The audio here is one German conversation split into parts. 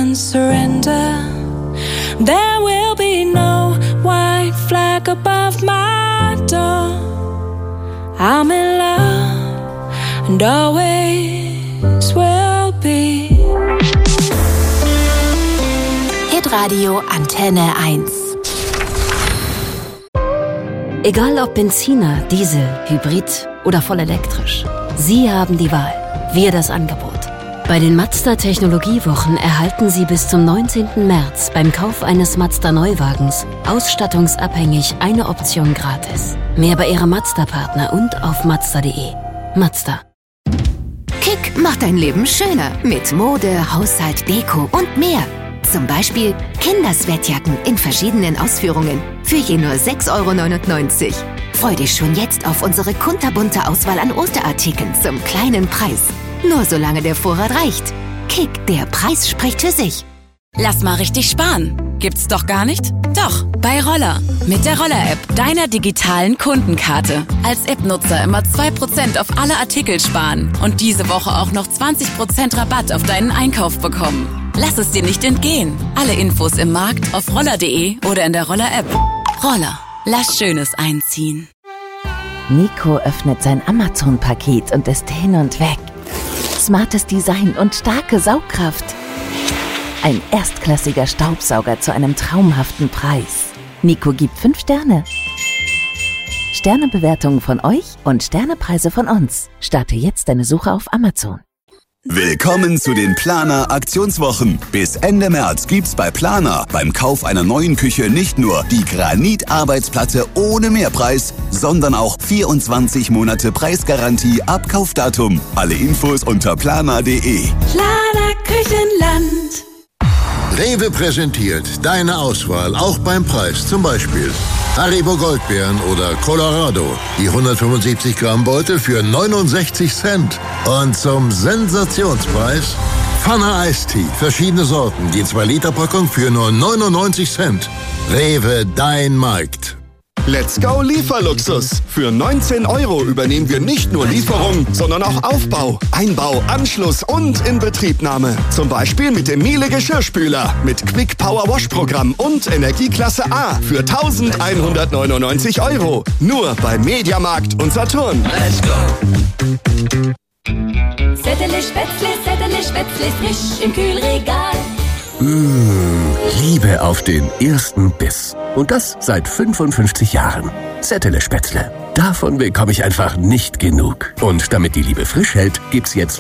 and surrender. There will be no white flag above my door. I'm in love and always will be. Hitradio Antenne 1. Egal ob Benziner, Diesel, Hybrid oder voll elektrisch. Sie haben die Wahl. Wir das Angebot. Bei den Mazda Technologiewochen erhalten Sie bis zum 19. März beim Kauf eines Mazda Neuwagens ausstattungsabhängig eine Option gratis. Mehr bei Ihrem Mazda-Partner und auf Mazda.de. Mazda. Kick macht dein Leben schöner mit Mode, Haushalt, Deko und mehr. Zum Beispiel Kindersweatjacken in verschiedenen Ausführungen für je nur 6,99 €. Freu dich schon jetzt auf unsere kunterbunte Auswahl an Osterartikeln zum kleinen Preis. Nur solange der Vorrat reicht. Kick, der Preis spricht für sich. Lass mal richtig sparen. Gibt's doch gar nicht? Doch, bei Roller. Mit der Roller-App, deiner digitalen Kundenkarte. Als App-Nutzer immer 2% auf alle Artikel sparen. Und diese Woche auch noch 20% Rabatt auf deinen Einkauf bekommen. Lass es dir nicht entgehen. Alle Infos im Markt auf roller.de oder in der Roller-App. Roller. Lass Schönes einziehen. Nico öffnet sein Amazon-Paket und ist hin und weg. Smartes Design und starke Saugkraft. Ein erstklassiger Staubsauger zu einem traumhaften Preis. Nico gibt 5 Sterne. Sternebewertungen von euch und Sternepreise von uns. Starte jetzt deine Suche auf Amazon. Willkommen zu den Planer Aktionswochen. Bis Ende März gibt's bei Planer beim Kauf einer neuen Küche nicht nur die Granit-Arbeitsplatte ohne Mehrpreis, sondern auch 24 Monate Preisgarantie ab Kaufdatum. Alle Infos unter planer.de. Planer Küchenland. Rewe präsentiert deine Auswahl, auch beim Preis. Zum Beispiel Haribo Goldbeeren oder Colorado. Die 175 Gramm Beutel für 69 Cent. Und zum Sensationspreis Pfanne Eistee. Verschiedene Sorten. Die 2-Liter-Packung für nur 99 Cent. Rewe, dein Markt. Let's go Lieferluxus. Für 19 € übernehmen wir nicht nur Lieferung, sondern auch Aufbau, Einbau, Anschluss und Inbetriebnahme. Zum Beispiel mit dem Miele Geschirrspüler mit Quick Power Wash Programm und Energieklasse A für 1.199 €. Nur bei Mediamarkt und Saturn. Let's go. Zettele Spätzle, frisch im Kühlregal. Liebe auf den ersten Biss. Und das seit 55 Jahren. Zettele Spätzle. Davon bekomme ich einfach nicht genug. Und damit die Liebe frisch hält, gibt's jetzt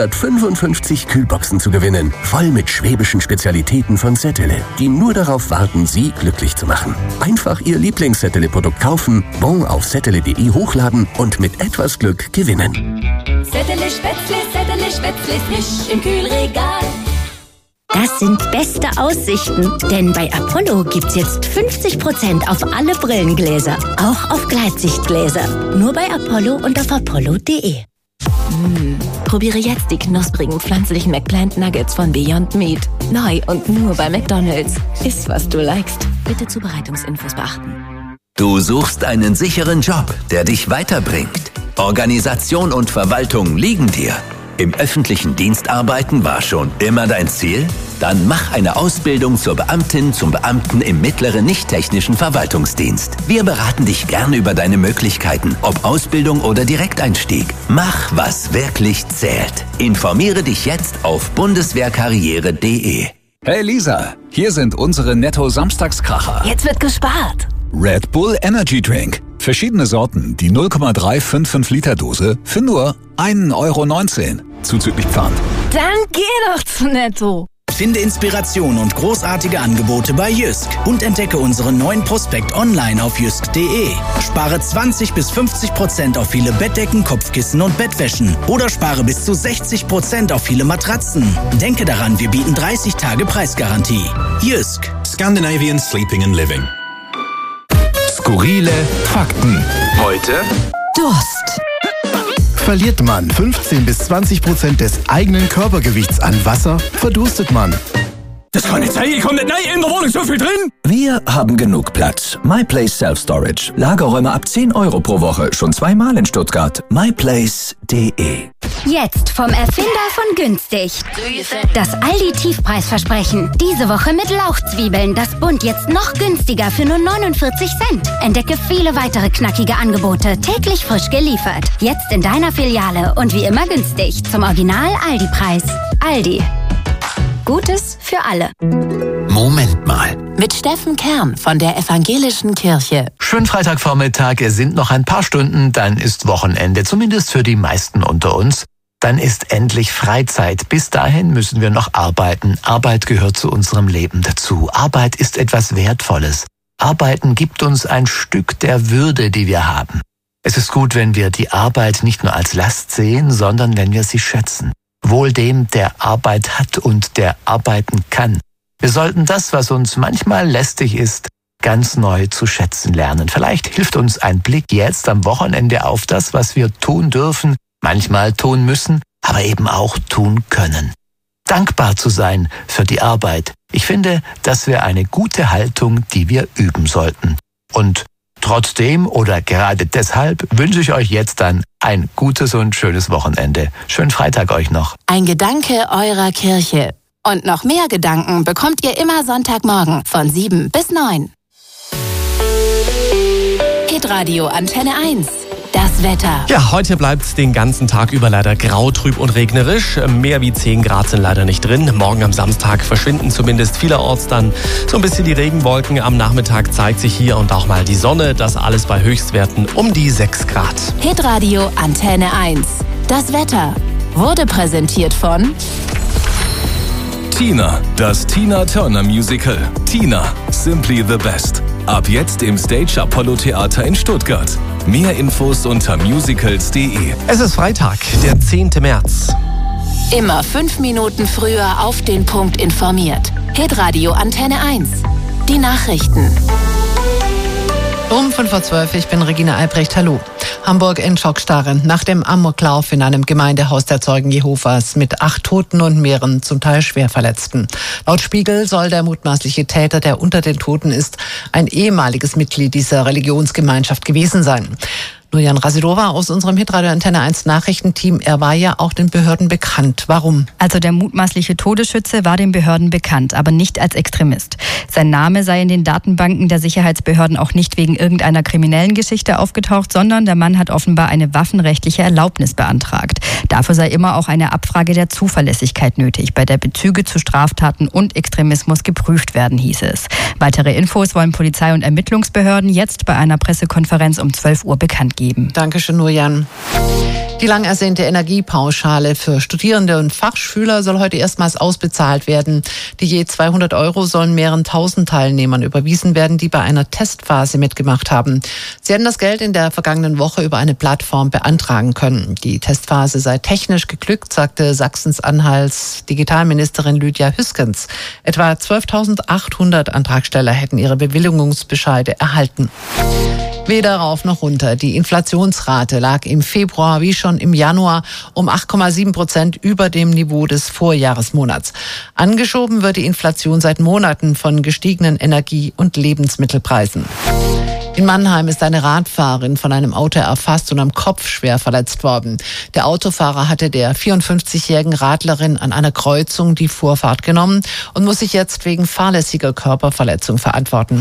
555 Kühlboxen zu gewinnen. Voll mit schwäbischen Spezialitäten von Zettele, die nur darauf warten, Sie glücklich zu machen. Einfach Ihr Lieblings-Zettele-Produkt kaufen, Bon auf zettele.de hochladen und mit etwas Glück gewinnen. Zettele Spätzle, frisch im Kühlregal. Das sind beste Aussichten, denn bei Apollo gibt's jetzt 50% auf alle Brillengläser, auch auf Gleitsichtgläser. Nur bei Apollo und auf apollo.de. Probiere jetzt die knusprigen pflanzlichen McPlant Nuggets von Beyond Meat. Neu und nur bei McDonald's. Iss, was du likest. Bitte Zubereitungsinfos beachten. Du suchst einen sicheren Job, der dich weiterbringt. Organisation und Verwaltung liegen dir. Im öffentlichen Dienst arbeiten war schon immer dein Ziel? Dann mach eine Ausbildung zur Beamtin, zum Beamten im mittleren nicht-technischen Verwaltungsdienst. Wir beraten dich gern über deine Möglichkeiten, ob Ausbildung oder Direkteinstieg. Mach, was wirklich zählt. Informiere dich jetzt auf bundeswehrkarriere.de. Hey Lisa, hier sind unsere Netto-Samstagskracher. Jetzt wird gespart. Red Bull Energy Drink. Verschiedene Sorten, die 0,355 Liter Dose für nur 1,19 €. Zuzüglich Pfand. Dann geh doch zu Netto. Finde Inspiration und großartige Angebote bei Jysk und entdecke unseren neuen Prospekt online auf jysk.de. Spare 20 bis 50% auf viele Bettdecken, Kopfkissen und Bettwäschen oder spare bis zu 60% auf viele Matratzen. Denke daran, wir bieten 30 Tage Preisgarantie. Jysk. Scandinavian Sleeping and Living. Skurrile Fakten. Heute Durst. Verliert man 15 bis 20% des eigenen Körpergewichts an Wasser, verdurstet man. Das kann nicht sein, ich komme nicht rein, in der Wohnung so viel drin. Wir haben genug Platz. MyPlace Self-Storage. Lagerräume ab 10 Euro pro Woche. Schon 2-mal in Stuttgart. myplace.de. Jetzt vom Erfinder von günstig. Das Aldi-Tiefpreisversprechen. Diese Woche mit Lauchzwiebeln. Das Bund jetzt noch günstiger für nur 49 Cent. Entdecke viele weitere knackige Angebote. Täglich frisch geliefert. Jetzt in deiner Filiale und wie immer günstig. Zum Original Aldi-Preis. Aldi. Gutes für alle. Moment mal. Mit Steffen Kern von der Evangelischen Kirche. Schönen Freitagvormittag, es sind noch ein paar Stunden, dann ist Wochenende, zumindest für die meisten unter uns. Dann ist endlich Freizeit. Bis dahin müssen wir noch arbeiten. Arbeit gehört zu unserem Leben dazu. Arbeit ist etwas Wertvolles. Arbeiten gibt uns ein Stück der Würde, die wir haben. Es ist gut, wenn wir die Arbeit nicht nur als Last sehen, sondern wenn wir sie schätzen. Wohl dem, der Arbeit hat und der arbeiten kann. Wir sollten das, was uns manchmal lästig ist, ganz neu zu schätzen lernen. Vielleicht hilft uns ein Blick jetzt am Wochenende auf das, was wir tun dürfen, manchmal tun müssen, aber eben auch tun können. Dankbar zu sein für die Arbeit. Ich finde, das wäre eine gute Haltung, die wir üben sollten. Und trotzdem oder gerade deshalb wünsche ich euch jetzt dann ein gutes und schönes Wochenende. Schönen Freitag euch noch. Ein Gedanke eurer Kirche. Und noch mehr Gedanken bekommt ihr immer Sonntagmorgen von 7 bis 9. Hitradio Antenne 1. Das Wetter. Ja, heute bleibt es den ganzen Tag über leider grau, trüb und regnerisch. Mehr wie 10 Grad sind leider nicht drin. Morgen am Samstag verschwinden zumindest vielerorts dann so ein bisschen die Regenwolken. Am Nachmittag zeigt sich hier und auch mal die Sonne. Das alles bei Höchstwerten um die 6 Grad. Hitradio Antenne 1. Das Wetter wurde präsentiert von Tina, das Tina Turner Musical. Tina, simply the best. Ab jetzt im Stage Apollo Theater in Stuttgart. Mehr Infos unter musicals.de. Es ist Freitag, der 10. März. Immer 5 Minuten früher auf den Punkt informiert. Hitradio Antenne 1. Die Nachrichten. Um 5:12 Uhr, ich bin Regina Albrecht, hallo. Hamburg in Schockstarre nach dem Amoklauf in einem Gemeindehaus der Zeugen Jehovas mit 8 Toten und mehreren zum Teil schwer Verletzten. Laut Spiegel soll der mutmaßliche Täter, der unter den Toten ist, ein ehemaliges Mitglied dieser Religionsgemeinschaft gewesen sein. Nurjan Rasidova aus unserem Hitradio Antenne 1 Nachrichtenteam. Er war ja auch den Behörden bekannt. Warum? Also der mutmaßliche Todesschütze war den Behörden bekannt, aber nicht als Extremist. Sein Name sei in den Datenbanken der Sicherheitsbehörden auch nicht wegen irgendeiner kriminellen Geschichte aufgetaucht, sondern der Mann hat offenbar eine waffenrechtliche Erlaubnis beantragt. Dafür sei immer auch eine Abfrage der Zuverlässigkeit nötig, bei der Bezüge zu Straftaten und Extremismus geprüft werden, hieß es. Weitere Infos wollen Polizei und Ermittlungsbehörden jetzt bei einer Pressekonferenz um 12 Uhr bekannt geben. Dankeschön, Nurjan. Die lang ersehnte Energiepauschale für Studierende und Fachschüler soll heute erstmals ausbezahlt werden. Die je 200 € sollen mehreren tausend Teilnehmern überwiesen werden, die bei einer Testphase mitgemacht haben. Sie hätten das Geld in der vergangenen Woche über eine Plattform beantragen können. Die Testphase sei technisch geglückt, sagte Sachsen-Anhalts Digitalministerin Lydia Hüskens. Etwa 12.800 Antragsteller hätten ihre Bewilligungsbescheide erhalten. Weder rauf noch runter. Die Inflationsrate lag im Februar wie schon im Januar um 8,7% über dem Niveau des Vorjahresmonats. Angeschoben wird die Inflation seit Monaten von gestiegenen Energie- und Lebensmittelpreisen. In Mannheim ist eine Radfahrerin von einem Auto erfasst und am Kopf schwer verletzt worden. Der Autofahrer hatte der 54-jährigen Radlerin an einer Kreuzung die Vorfahrt genommen und muss sich jetzt wegen fahrlässiger Körperverletzung verantworten.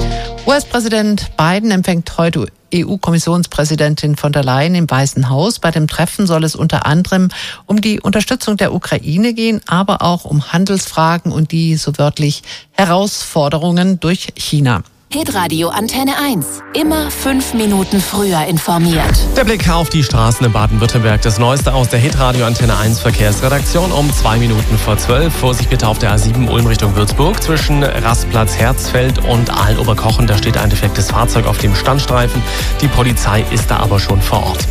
US-Präsident Biden empfängt heute EU-Kommissionspräsidentin von der Leyen im Weißen Haus. Bei dem Treffen soll es unter anderem um die Unterstützung der Ukraine gehen, aber auch um Handelsfragen und die, so wörtlich, Herausforderungen durch China. Hitradio Antenne 1. Immer 5 Minuten früher informiert. Der Blick auf die Straßen in Baden-Württemberg. Das Neueste aus der Hitradio Antenne 1 Verkehrsredaktion um 2 Minuten vor 12. Vorsicht bitte auf der A7 Ulm Richtung Würzburg. Zwischen Rastplatz Herzfeld und Aalen-Oberkochen. Da steht ein defektes Fahrzeug auf dem Standstreifen. Die Polizei ist da aber schon vor Ort.